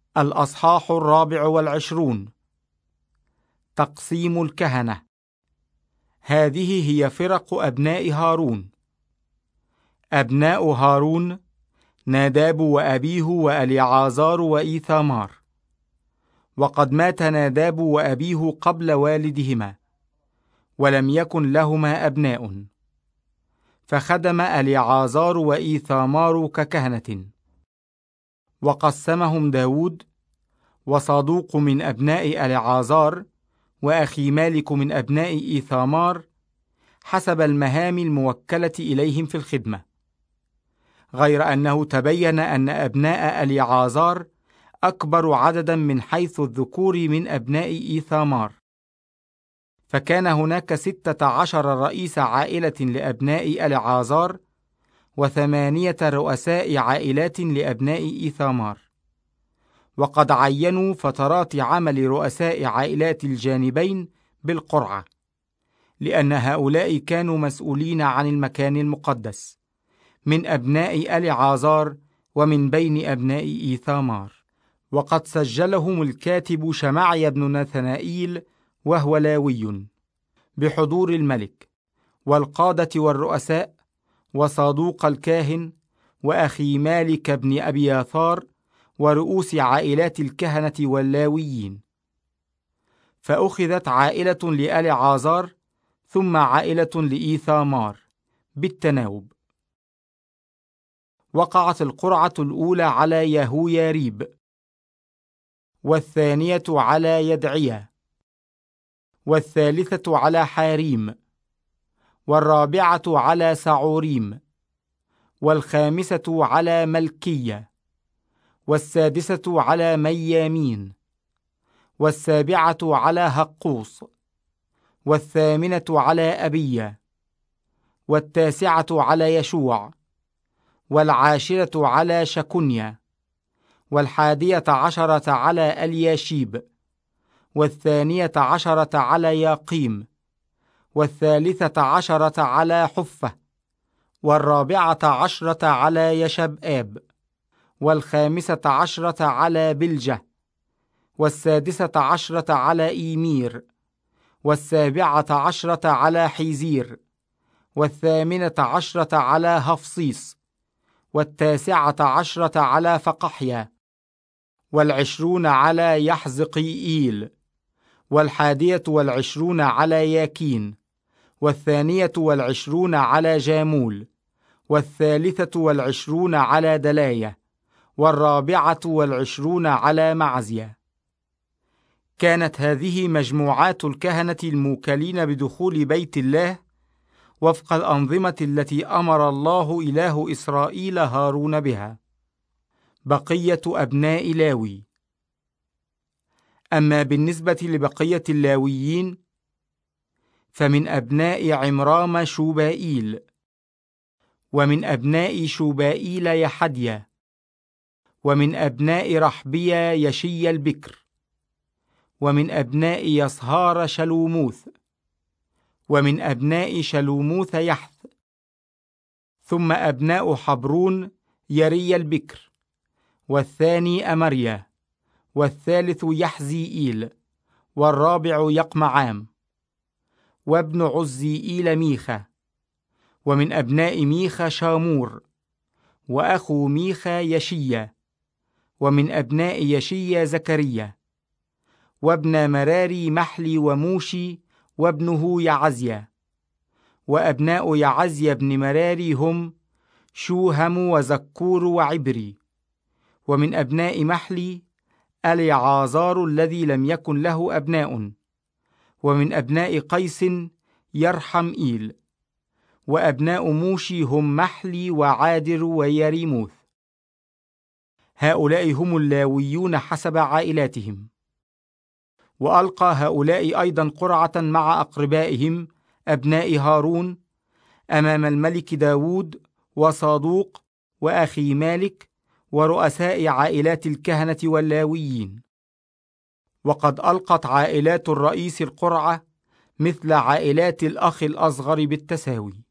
الأصحاح 24. تقسيم الكهنة. هذه هي فرق أبناء هارون. أبناء هارون: ناداب وأبيه وأليعازار وإيثامار. وقد مات ناداب وأبيه قبل والدهما، ولم يكن لهما أبناء، فخدم أليعازار وإيثامار ككهنة. وقسمهم داود، وصادوق من أبناء أليعازار، وأخي مالك من أبناء إيثامار، حسب المهام الموكلة إليهم في الخدمة. غير أنه تبين أن أبناء أليعازار أكبر عددا من حيث الذكور من أبناء إيثامار، فكان هناك 16 رئيس عائلة لأبناء أليعازار، و8 رؤساء عائلات لأبناء إيثامار. وقد عينوا فترات عمل رؤساء عائلات الجانبين بالقرعة، لأن هؤلاء كانوا مسؤولين عن المكان المقدس من أبناء أليعازار ومن بين أبناء إيثامار. وقد سجلهم الكاتب شمعي بن نثنائيل وهو لاوي بحضور الملك والقادة والرؤساء وصادوق الكاهن وأخي مالك بن أبياثار ورؤوس عائلات الكهنة واللاويين. فأخذت عائلة لأليعازار ثم عائلة لإيثامار بالتناوب. وقعت القرعة الأولى على يهوياريب، والثانية على يدعيا، والثالثة على حاريم، والرابعة على سعوريم، والخامسة على ملكية، والسادسة على ميامين، والسابعة على هقوص، والثامنة على أبية، والتاسعة على يشوع، والعاشرة على شكنيا، والحادية عشرة على الياشيب، والثانية عشرة على ياقيم، والثالثة عشرة على حفة، والرابعة عشرة على يشبآب، والخامسة عشرة على بلجة، والسادسة عشرة على إيمير، والسابعة عشرة على حيزير، والثامنة عشرة على هفصيص، والتاسعة عشرة على فقحيا، والعشرون على يحزقيئيل، والحادية والعشرون على ياكين، والثانية والعشرون على جامول، والثالثة والعشرون على دلاية، والرابعة والعشرون على معزية. كانت هذه مجموعات الكهنة الموكلين بدخول بيت الله وفق الأنظمة التي أمر الله إله إسرائيل هارون بها. بقية أبناء لاوي. أما بالنسبة لبقية اللاويين، فمن أبناء عمرام شوبائيل، ومن أبناء شوبائيل يحديا، ومن أبناء رحبيا يشي البكر، ومن أبناء يصهار شلوموث، ومن أبناء شلوموث يحث، ثم أبناء حبرون يري البكر، والثاني أمريا، والثالث يحزيئيل، والرابع يقمعام، وابن عزيئيل ميخا، ومن أبناء ميخا شامور، وأخو ميخا يشيا، ومن أبناء يشيا زكريا، وابن مراري محلي وموشي وابنه يعزيا. وأبناء يعزيا بن مراري هم شوهم وزكور وعبري. ومن أبناء محلي أليعازار الذي لم يكن له أبناء. ومن أبناء قيس يرحمئيل. وأبناء موشي هم محلي وعادر ويريموث. هؤلاء هم اللاويون حسب عائلاتهم. وألقى هؤلاء أيضا قرعة مع أقربائهم أبناء هارون أمام الملك داود وصادوق وأخي مالك ورؤساء عائلات الكهنة واللاويين. وقد ألقت عائلات الرئيس القرعة مثل عائلات الأخ الأصغر بالتساوي.